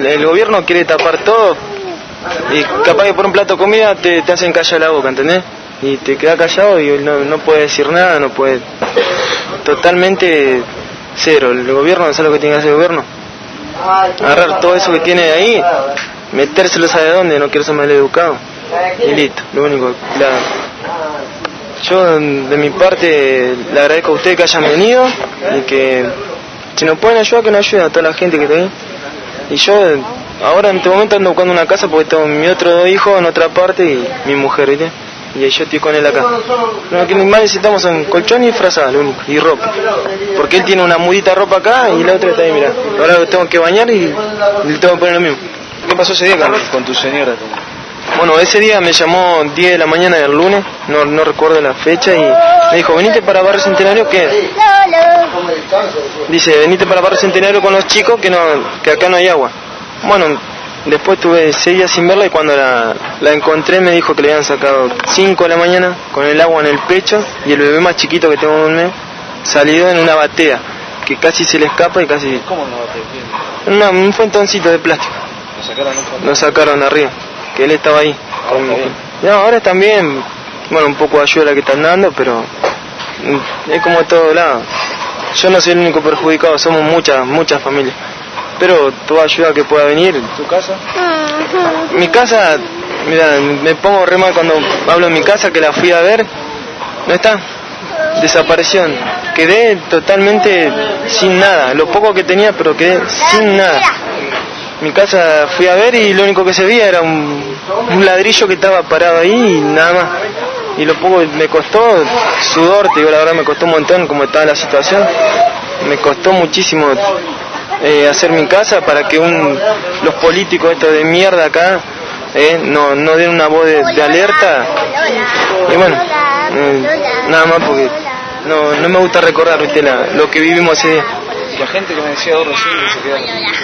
El gobierno quiere tapar todo y capaz que por un plato de comida te hacen callar la boca, ¿entendés? Y te quedas callado y no puedes decir nada, no puedes... Totalmente cero. El gobierno, ¿sabes lo que tiene que hacer el gobierno? Agarrar todo eso que tiene ahí, metérselo sabe dónde, no quiero ser mal educado. Y listo, lo único. Yo de mi parte le agradezco a ustedes que hayan venido y que si nos pueden ayudar, que nos ayuden a toda la gente que está ahí. Y yo ahora en este momento ando buscando una casa porque tengo mi otro hijo en otra parte y mi mujer, ¿viste? Y yo estoy con él acá. Lo que más necesitamos son colchón y frazada, lo único, y ropa. Porque él tiene una mudita de ropa acá y la otra está ahí, mirá. Ahora lo tengo que bañar y le tengo que poner lo mismo. ¿Qué pasó ese día con tu señora? Bueno, ese día me llamó 10 de la mañana del lunes, no recuerdo la fecha, y me dijo, venite para Barrio Centenario, ¿qué? Dice, venite para Barrio Centenario con los chicos que acá no hay agua. Bueno, después tuve 6 días sin verla y cuando la encontré me dijo que le habían sacado 5 de la mañana con el agua en el pecho y el bebé más chiquito que tengo un mes salido en una batea que casi se le escapa y casi... ¿Cómo una batea? Un fontoncito de plástico. Lo sacaron arriba, que él estaba ahí. No, ahora también, bueno, un poco de ayuda la que están dando, pero es como de todo lado. Yo no soy el único perjudicado, somos muchas familias. Pero toda ayuda que pueda venir. ¿Tu casa? Mi casa, mira, me pongo re mal cuando hablo de mi casa, que la fui a ver, no está, desapareció. Quedé totalmente sin nada, lo poco que tenía, pero quedé sin nada. Mi casa fui a ver y lo único que se veía era un ladrillo que estaba parado ahí y nada más. Y lo poco me costó, sudor, te digo la verdad, me costó un montón como estaba la situación. Me costó muchísimo hacer mi casa para que los políticos estos de mierda acá no den una voz de alerta. Y bueno, nada más porque no me gusta recordar, ¿viste? Lo que vivimos ese día. La gente que me decía vos recién que se quedaba...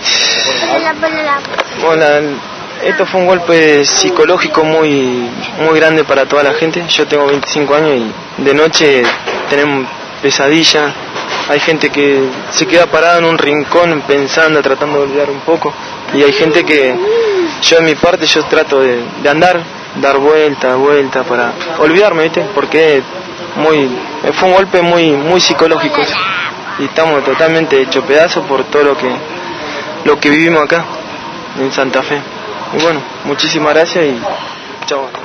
Bueno, esto fue un golpe psicológico muy grande para toda la gente. Yo tengo 25 años y de noche tenemos pesadillas. Hay gente que se queda parada en un rincón pensando, tratando de olvidar un poco. Y hay gente que, yo de mi parte, yo trato de dar vuelta para olvidarme, ¿viste? Porque fue un golpe muy psicológico. Y estamos totalmente hechos pedazos por todo lo que vivimos acá, en Santa Fe. Y bueno, muchísimas gracias y chao.